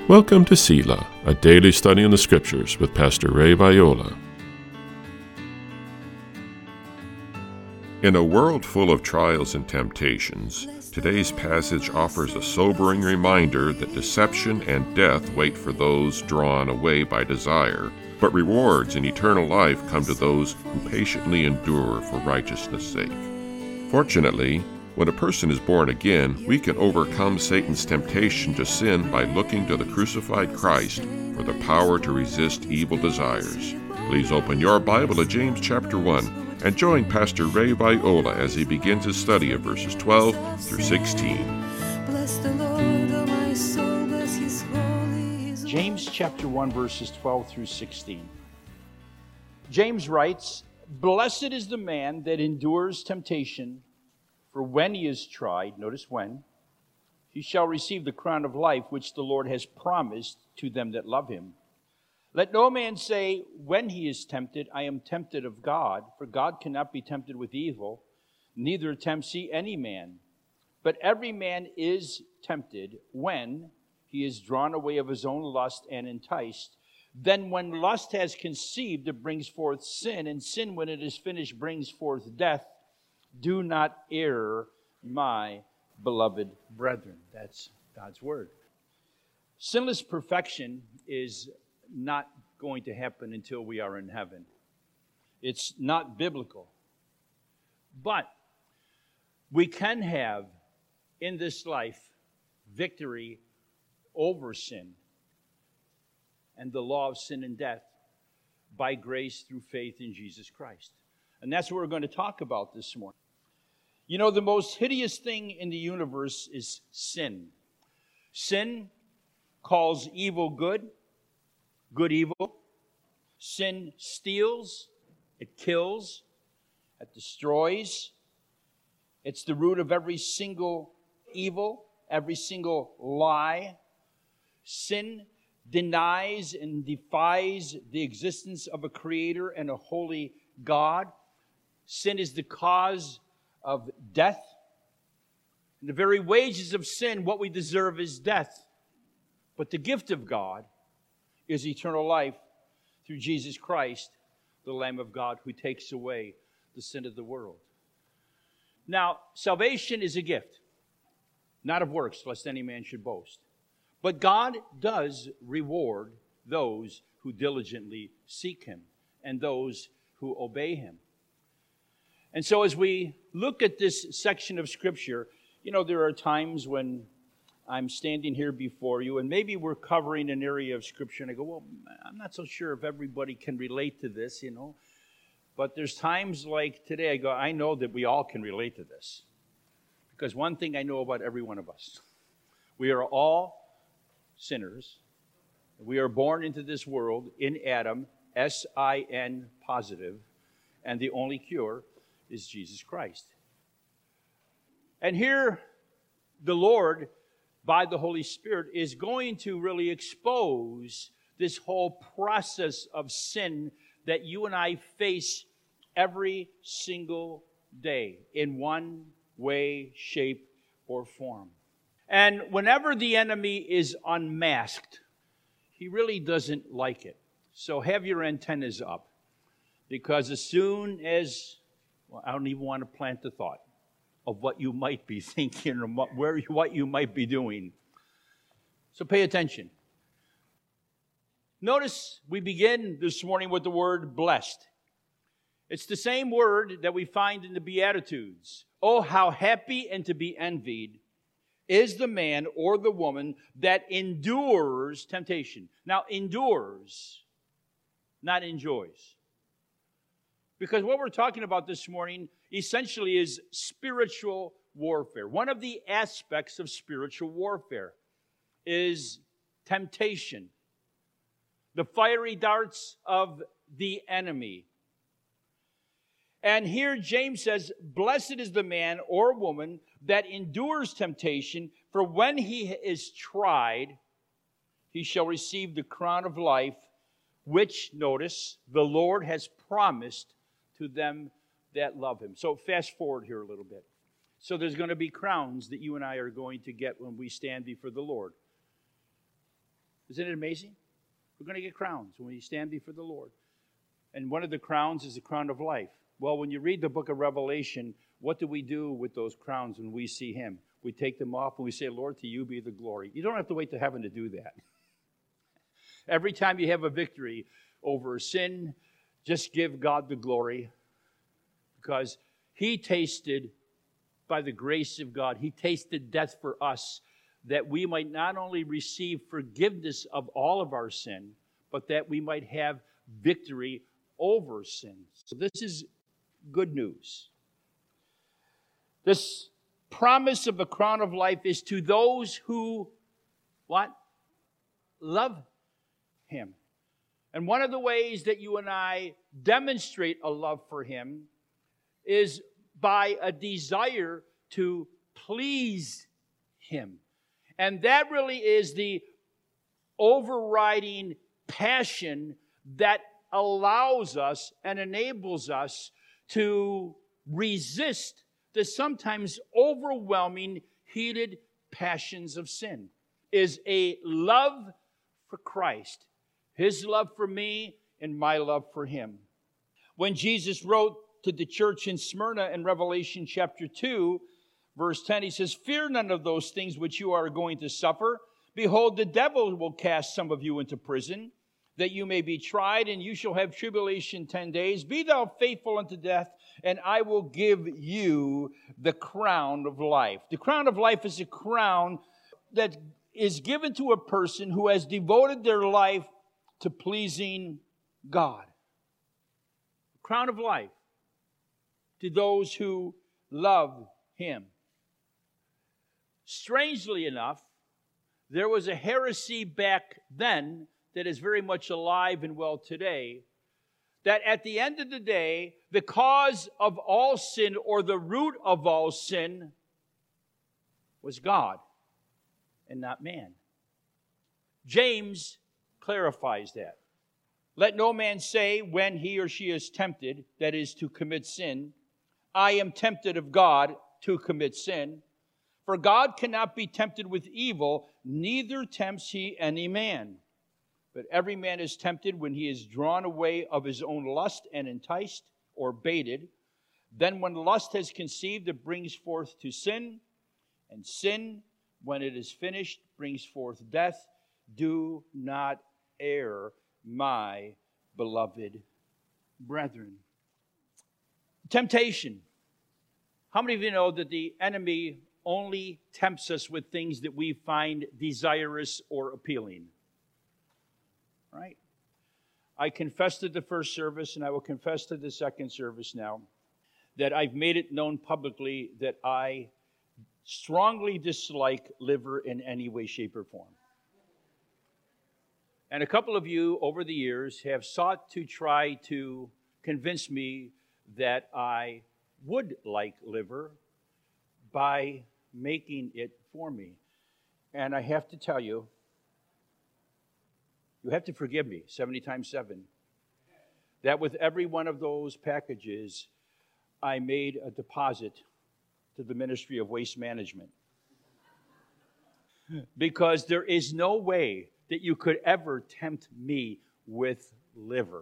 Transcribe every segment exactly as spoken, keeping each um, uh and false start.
Welcome to Selah, a daily study in the Scriptures with Pastor Ray Viola. In a world full of trials and temptations, today's passage offers a sobering reminder that deception and death wait for those drawn away by desire, but rewards in eternal life come to those who patiently endure for righteousness' sake. Fortunately, when a person is born again, we can overcome Satan's temptation to sin by looking to the crucified Christ for the power to resist evil desires. Please open your Bible to James chapter one and join Pastor Ray Viola as he begins his study of verses twelve through sixteen. Bless the Lord, O my soul, bless his holy, his holy. James chapter one, verses twelve through sixteen. James writes, "Blessed is the man that endures temptation, for when he is tried," notice when, "he shall receive the crown of life which the Lord has promised to them that love him. Let no man say, when he is tempted, I am tempted of God, for God cannot be tempted with evil, neither tempts he any man. But every man is tempted when he is drawn away of his own lust and enticed. Then when lust has conceived, it brings forth sin, and sin, when it is finished, brings forth death. Do not err, my beloved brethren." That's God's word. Sinless perfection is not going to happen until we are in heaven. It's not biblical. But we can have in this life victory over sin and the law of sin and death by grace through faith in Jesus Christ. And that's what we're going to talk about this morning. You know, the most hideous thing in the universe is sin. Sin calls evil good, good evil. Sin steals, it kills, it destroys. It's the root of every single evil, every single lie. Sin denies and defies the existence of a creator and a holy God. Sin is the cause of death. And the very wages of sin, what we deserve, is death. But the gift of God is eternal life through Jesus Christ, the Lamb of God, who takes away the sin of the world. Now, salvation is a gift, not of works, lest any man should boast. But God does reward those who diligently seek him and those who obey him. And so as we look at this section of Scripture, you know, there are times when I'm standing here before you, and maybe we're covering an area of Scripture, and I go, well, I'm not so sure if everybody can relate to this, you know. But there's times like today, I go, I know that we all can relate to this. Because one thing I know about every one of us, we are all sinners. We are born into this world in Adam, S I N positive, and the only cure is Jesus Christ. And here, the Lord, by the Holy Spirit, is going to really expose this whole process of sin that you and I face every single day in one way, shape, or form. And whenever the enemy is unmasked, he really doesn't like it. So have your antennas up, because as soon as, well, I don't even want to plant the thought of what you might be thinking or what, where, what you might be doing. So pay attention. Notice we begin this morning with the word blessed. It's the same word that we find in the Beatitudes. Oh, how happy and to be envied is the man or the woman that endures temptation. Now, endures, not enjoys. Because what we're talking about this morning essentially is spiritual warfare. One of the aspects of spiritual warfare is temptation, the fiery darts of the enemy. And here James says, blessed is the man or woman that endures temptation, for when he is tried, he shall receive the crown of life, which, notice, the Lord has promised to them that love him. So fast forward here a little bit. So there's going to be crowns that you and I are going to get when we stand before the Lord. Isn't it amazing? We're going to get crowns when we stand before the Lord. And one of the crowns is the crown of life. Well, when you read the book of Revelation, what do we do with those crowns when we see him? We take them off and we say, Lord, to you be the glory. You don't have to wait to heaven to do that. Every time you have a victory over sin, just give God the glory, because he tasted, by the grace of God, he tasted death for us, that we might not only receive forgiveness of all of our sin, but that we might have victory over sin. So this is good news. This promise of the crown of life is to those who, what? Love him. And one of the ways that you and I demonstrate a love for him is by a desire to please him. And that really is the overriding passion that allows us and enables us to resist the sometimes overwhelming, heated passions of sin, is a love for Christ, his love for me and my love for him. When Jesus wrote to the church in Smyrna in Revelation chapter two, verse ten, he says, "Fear none of those things which you are going to suffer. Behold, the devil will cast some of you into prison, that you may be tried, and you shall have tribulation ten days. Be thou faithful unto death, and I will give you the crown of life." The crown of life is a crown that is given to a person who has devoted their life to pleasing God. The crown of life to those who love him. Strangely enough, there was a heresy back then that is very much alive and well today, that at the end of the day, the cause of all sin, or the root of all sin, was God and not man. James clarifies that. Let no man say when he or she is tempted, that is to commit sin, I am tempted of God to commit sin. For God cannot be tempted with evil, neither tempts he any man. But every man is tempted when he is drawn away of his own lust and enticed or baited. Then when lust has conceived, it brings forth to sin. And sin, when it is finished, brings forth death. Do not err, my beloved brethren. Temptation. How many of you know that the enemy only tempts us with things that we find desirous or appealing? Right? I confessed at the first service, and I will confess to the second service now, that I've made it known publicly that I strongly dislike liver in any way, shape, or form. And a couple of you over the years have sought to try to convince me that I would like liver by making it for me. And I have to tell you, you have to forgive me, seventy times seven, that with every one of those packages, I made a deposit to the Ministry of Waste Management. Because there is no way that you could ever tempt me with liver.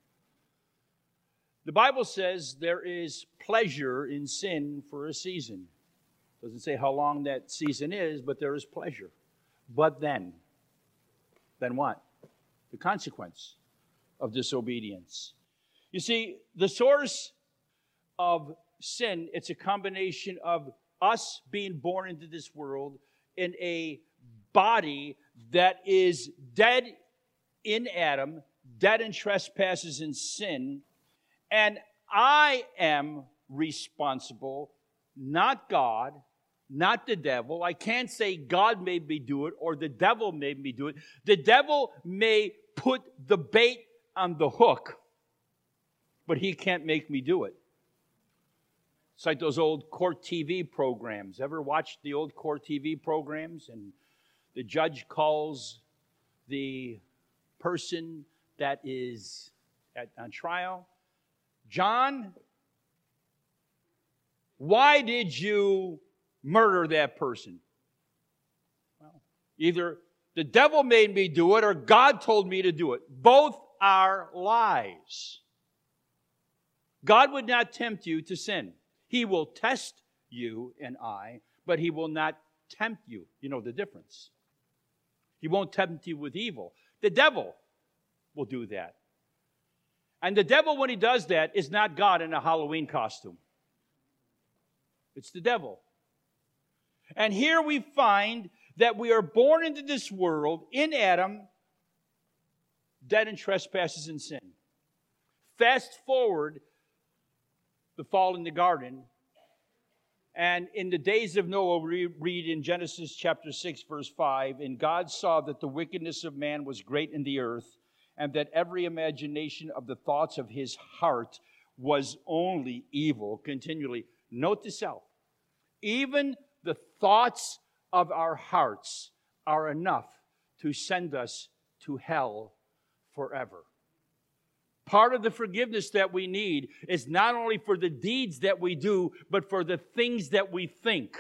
The Bible says there is pleasure in sin for a season. Doesn't say how long that season is, but there is pleasure. But then, then what? The consequence of disobedience. You see, the source of sin, it's a combination of us being born into this world in a body that is dead in Adam, dead in trespasses and sin, and I am responsible, not God, not the devil. I can't say God made me do it or the devil made me do it. The devil may put the bait on the hook, but he can't make me do it. It's like those old court T V programs. Ever watched the old court T V programs? And the judge calls the person that is at, on trial. John, why did you murder that person? Well, either The devil made me do it, or God told me to do it. Both are lies. God would not tempt you to sin. He will test you and I, but he will not tempt you. You know the difference. He won't tempt you with evil. The devil will do that. And the devil, when he does that, is not God in a Halloween costume. It's the devil. And here we find that we are born into this world in Adam, dead in trespasses and sin. Fast forward the fall in the garden, and in the days of Noah, we read in Genesis chapter six, verse five, and God saw that the wickedness of man was great in the earth, and that every imagination of the thoughts of his heart was only evil continually. Note to self, even the thoughts of our hearts are enough to send us to hell forever. Part of the forgiveness that we need is not only for the deeds that we do, but for the things that we think.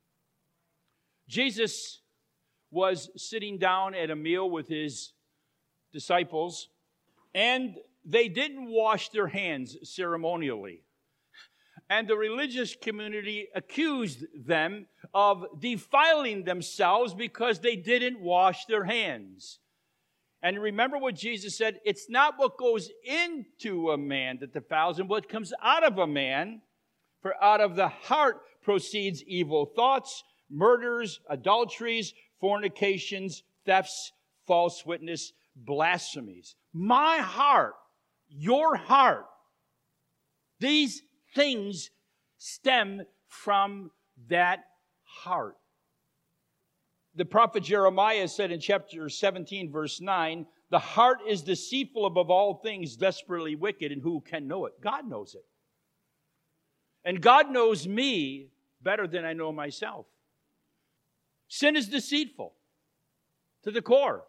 Jesus was sitting down at a meal with his disciples, and they didn't wash their hands ceremonially. And the religious community accused them of defiling themselves because they didn't wash their hands. And remember what Jesus said, it's not what goes into a man that defiles him, what comes out of a man. For out of the heart proceeds evil thoughts, murders, adulteries, fornications, thefts, false witness, blasphemies. My heart, your heart, these things stem from that heart. The prophet Jeremiah said in chapter seventeen, verse nine, the heart is deceitful above all things, desperately wicked, and who can know it? God knows it. And God knows me better than I know myself. Sin is deceitful to the core.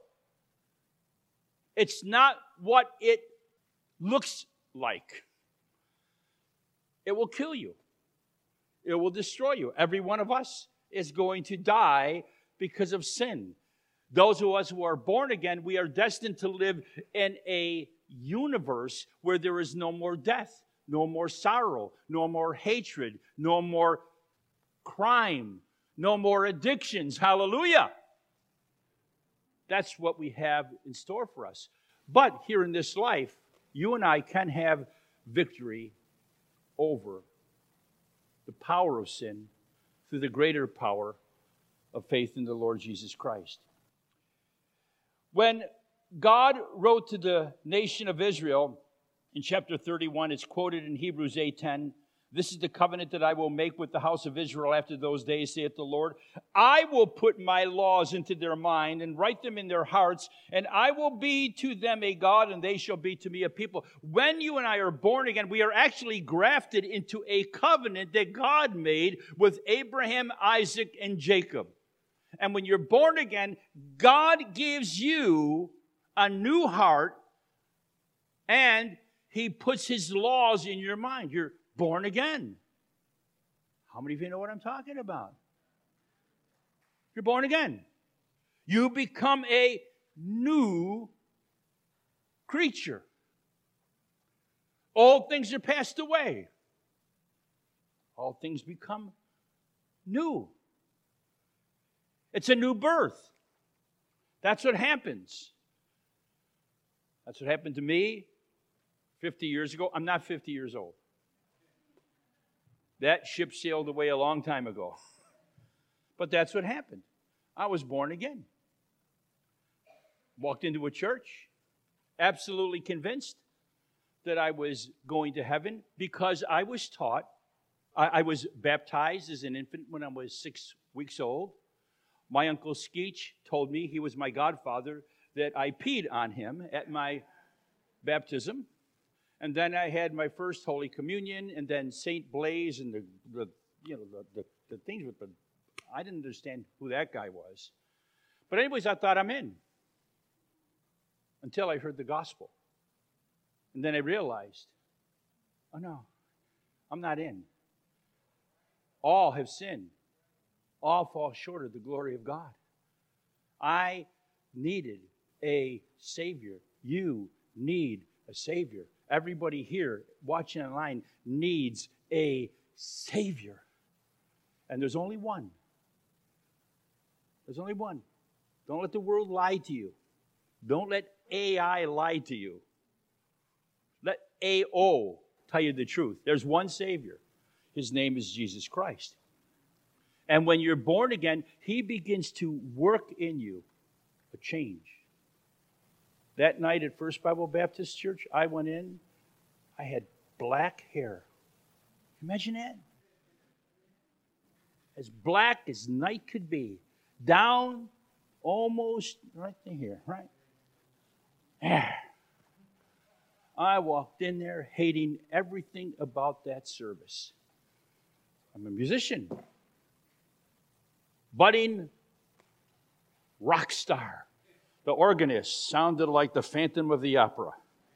It's not what it looks like. It will kill you. It will destroy you. Every one of us is going to die because of sin. Those of us who are born again, we are destined to live in a universe where there is no more death, no more sorrow, no more hatred, no more crime, no more addictions. Hallelujah! That's what we have in store for us. But here in this life, you and I can have victory over the power of sin through the greater power of faith in the Lord Jesus Christ. When God wrote to the nation of Israel in chapter thirty-one, it's quoted in Hebrews eight ten, this is the covenant that I will make with the house of Israel after those days, saith the Lord. I will put my laws into their mind and write them in their hearts, and I will be to them a God, and they shall be to me a people. When you and I are born again, we are actually grafted into a covenant that God made with Abraham, Isaac, and Jacob. And when you're born again, God gives you a new heart, and he puts his laws in your mind. You're born again. How many of you know what I'm talking about? You're born again. You become a new creature. All things are passed away. All things become new. It's a new birth. That's what happens. That's what happened to me fifty years ago. I'm not fifty years old. That ship sailed away a long time ago. But that's what happened. I was born again. Walked into a church, absolutely convinced that I was going to heaven because I was taught. I, I was baptized as an infant when I was six weeks old. My Uncle Skeech told me, he was my godfather, that I peed on him at my baptism. And then I had my first Holy Communion, and then Saint Blaise, and the, the you know the, the, the things with the, I didn't understand who that guy was. But anyways, I thought I'm in. Until I heard the gospel. And then I realized, oh no, I'm not in. All have sinned. All fall short of the glory of God. I needed a Savior. You need a Savior. Everybody here watching online needs a Savior. And there's only one. There's only one. Don't let the world lie to you. Don't let A I lie to you. Let A O tell you the truth. There's one Savior. His name is Jesus Christ. And when you're born again, He begins to work in you a change. That night at First Bible Baptist Church, I went in, I had black hair. Imagine that. As black as night could be. Down almost right to here, right? There. I walked in there hating everything about that service. I'm a musician. Budding rock star. The organist sounded like the Phantom of the Opera.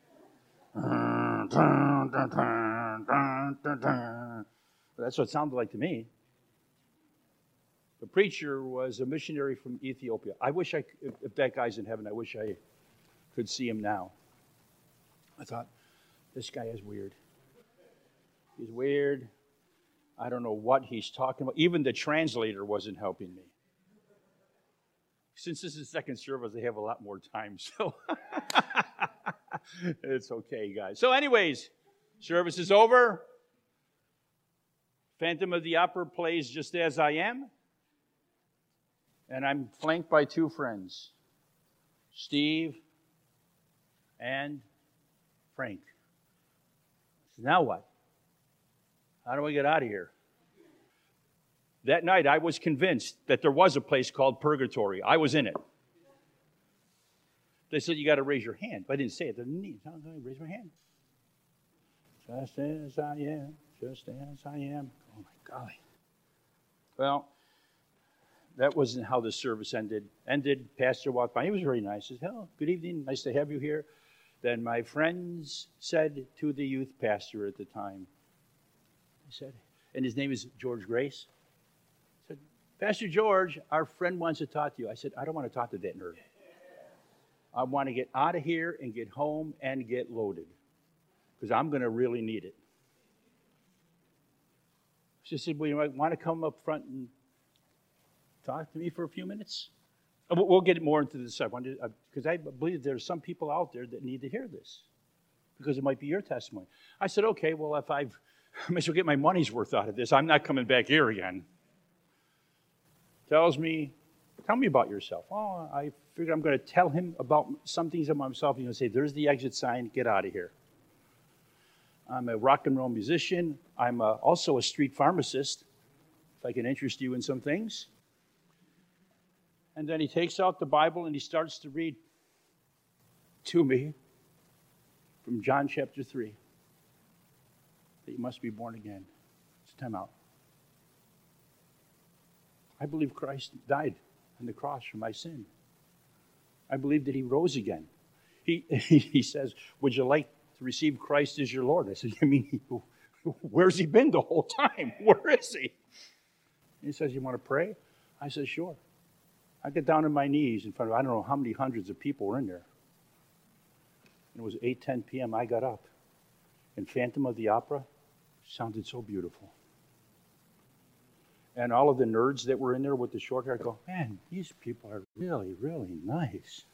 That's what it sounded like to me. The preacher was a missionary from Ethiopia. I wish I, if, if that guy's in heaven, I wish I could see him now. I thought, this guy is weird. He's weird. I don't know what he's talking about. Even the translator wasn't helping me. Since this is second service, they have a lot more time, so it's okay, guys. So anyways, service is over. Phantom of the Opera plays Just As I Am. And I'm flanked by two friends, Steve and Frank. So now what? How do I get out of here? That night, I was convinced that there was a place called Purgatory. I was in it. They said, you got to raise your hand. But I didn't say it. They didn't need. I raise my hand. Just as I am, just as I am. Oh, my golly. Well, that wasn't how the service ended. Ended, pastor walked by. He was very nice. He said, hello, good evening. Nice to have you here. Then my friends said to the youth pastor at the time, he said, and his name is George Grace. Said, Pastor George, our friend wants to talk to you. I said, I don't want to talk to that nerd. I want to get out of here and get home and get loaded because I'm going to really need it. She said, well, you might want to come up front and talk to me for a few minutes? We'll get more into this because I believe there's some people out there that need to hear this because it might be your testimony. I said, okay, well, if I've, I might as well get my money's worth out of this. I'm not coming back here again. Tells me, tell me about yourself. Oh, I figured I'm going to tell him about some things about myself. He's going to say, there's the exit sign, get out of here. I'm a rock and roll musician. I'm a, also a street pharmacist, if I can interest you in some things. And then he takes out the Bible and he starts to read to me from John chapter three that you must be born again. It's time out. I believe Christ died on the cross for my sin. I believe that he rose again. He, he, he says, would you like to receive Christ as your Lord? I said, you mean, where's he been the whole time? Where is he? He says, you want to pray? I said, sure. I get down on my knees in front of, I don't know how many hundreds of people were in there. And it was eight ten p.m. I got up. And Phantom of the Opera sounded so beautiful. And all of the nerds that were in there with the short hair go, man, these people are really, really nice.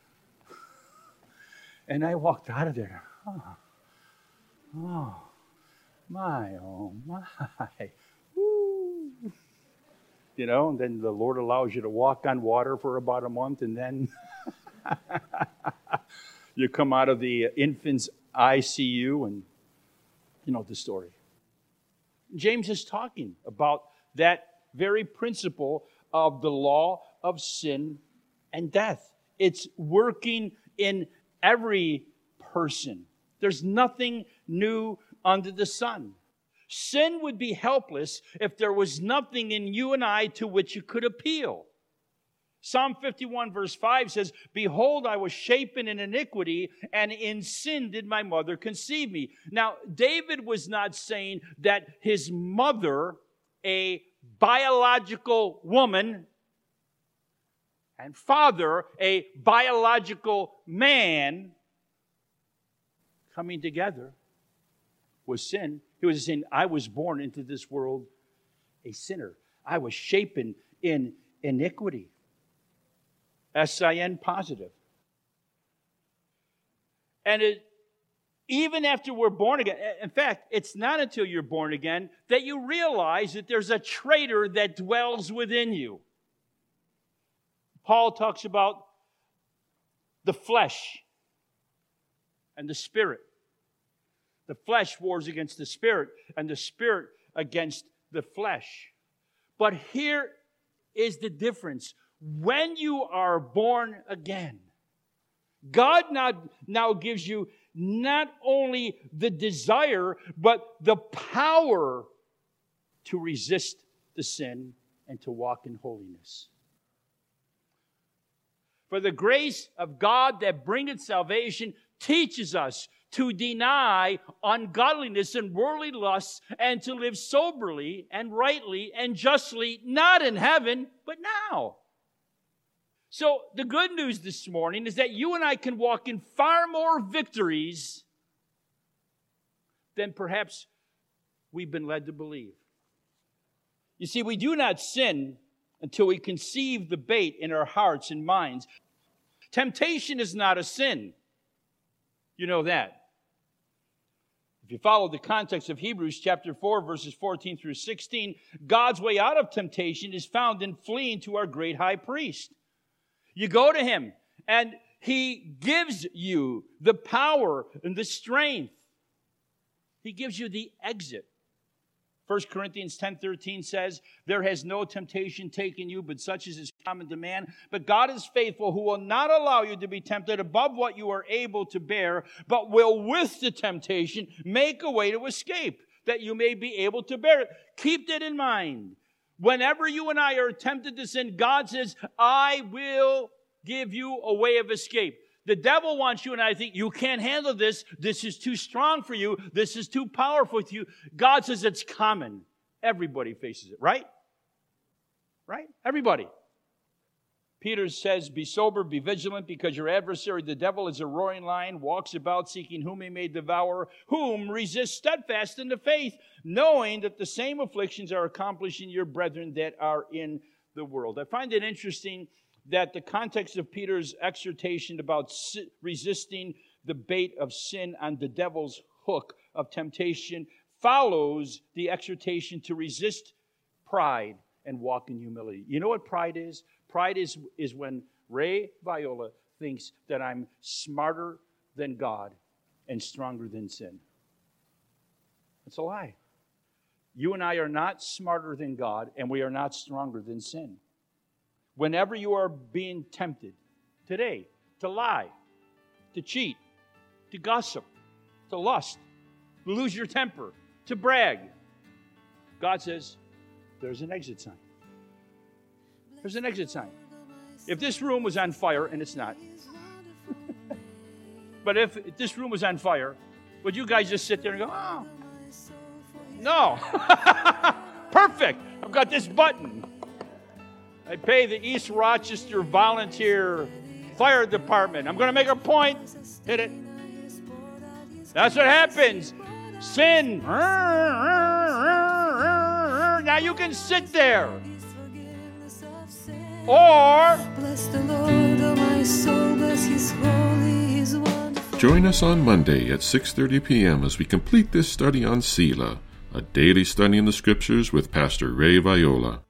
And I walked out of there. Oh, oh my, oh my. Woo. You know, and then the Lord allows you to walk on water for about a month, and then you come out of the infant's I C U, and you know the story. James is talking about that very principle of the law of sin and death. It's working in every person. There's nothing new under the sun. Sin would be helpless if there was nothing in you and I to which it could appeal. Psalm fifty-one verse five says, behold, I was shapen in iniquity, and in sin did my mother conceive me. Now, David was not saying that his mother, a biological woman, and father, a biological man, coming together was sin. He was saying, I was born into this world a sinner. I was shapen in iniquity. S I N positive. And it, even after we're born again, in fact, it's not until you're born again that you realize that there's a traitor that dwells within you. Paul talks about the flesh and the spirit. The flesh wars against the spirit, and the spirit against the flesh. But here is the difference. When you are born again, God now, now gives you not only the desire, but the power to resist the sin and to walk in holiness. For the grace of God that bringeth salvation teaches us to deny ungodliness and worldly lusts and to live soberly and rightly and justly, not in heaven, but now. So the good news this morning is that you and I can walk in far more victories than perhaps we've been led to believe. You see, we do not sin until we conceive the bait in our hearts and minds. Temptation is not a sin. You know that. If you follow the context of Hebrews chapter four, verses fourteen through sixteen, God's way out of temptation is found in fleeing to our great high priest. You go to him, and he gives you the power and the strength. He gives you the exit. First Corinthians ten thirteen says, there has no temptation taken you, but such as is common to man. But God is faithful, who will not allow you to be tempted above what you are able to bear, but will with the temptation make a way to escape, that you may be able to bear it. Keep that in mind. Whenever you and I are tempted to sin, God says, I will give you a way of escape. The devil wants you and I to think, you can't handle this. This is too strong for you. This is too powerful for you. God says it's common. Everybody faces it, right? Right? Everybody. Peter says, be sober, be vigilant, because your adversary, the devil, is a roaring lion, walks about seeking whom he may devour, whom resist steadfast in the faith, knowing that the same afflictions are accomplishing your brethren that are in the world. I find it interesting that the context of Peter's exhortation about resisting the bait of sin on the devil's hook of temptation follows the exhortation to resist pride and walk in humility. You know what pride is? Pride is, is when Ray Viola thinks that I'm smarter than God and stronger than sin. It's a lie. You and I are not smarter than God, and we are not stronger than sin. Whenever you are being tempted today to lie, to cheat, to gossip, to lust, to lose your temper, to brag, God says, there's an exit sign. There's an exit sign. If this room was on fire, and it's not, but if this room was on fire, would you guys just sit there and go, oh, no. Perfect. I've got this button. I pay the East Rochester Volunteer Fire Department. I'm going to make a point. Hit it. That's what happens. Sin. Now you can sit there. Or Bless the Lord, oh my soul, bless his holy, his wonderful. Join us on Monday at six thirty p.m. as we complete this study on Selah, a daily study in the Scriptures with Pastor Ray Viola.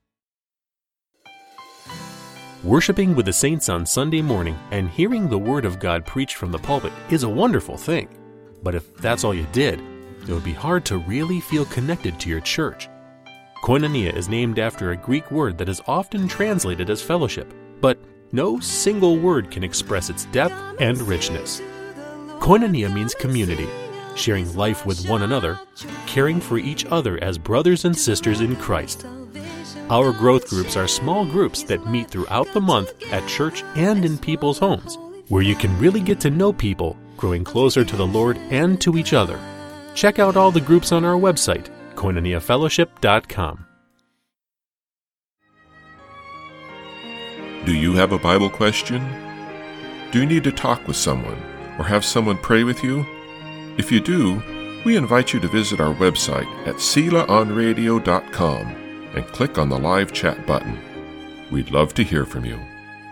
Worshiping with the saints on Sunday morning and hearing the Word of God preached from the pulpit is a wonderful thing. But if that's all you did, it would be hard to really feel connected to your church. Koinonia is named after a Greek word that is often translated as fellowship, but no single word can express its depth and richness. Koinonia means community, sharing life with one another, caring for each other as brothers and sisters in Christ. Our growth groups are small groups that meet throughout the month at church and in people's homes, where you can really get to know people, growing closer to the Lord and to each other. Check out all the groups on our website, koinonia fellowship dot com. Do you have a Bible question? Do you need to talk with someone or have someone pray with you? If you do, we invite you to visit our website at sela on radio dot com and click on the live chat button. We'd love to hear from you.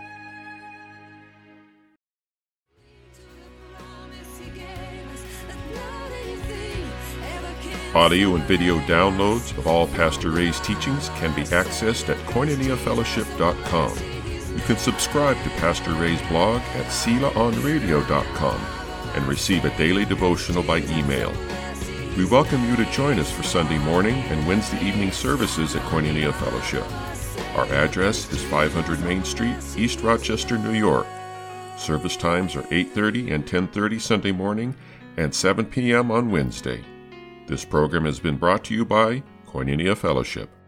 Audio and video downloads of all Pastor Ray's teachings can be accessed at koinonia fellowship dot com. You can subscribe to Pastor Ray's blog at sela on radio dot com and receive a daily devotional by email. We welcome you to join us for Sunday morning and Wednesday evening services at Koinonia Fellowship. Our address is five hundred Main Street, East Rochester, New York. Service times are eight thirty and ten thirty Sunday morning and seven p.m. on Wednesday. This program has been brought to you by Koinonia Fellowship.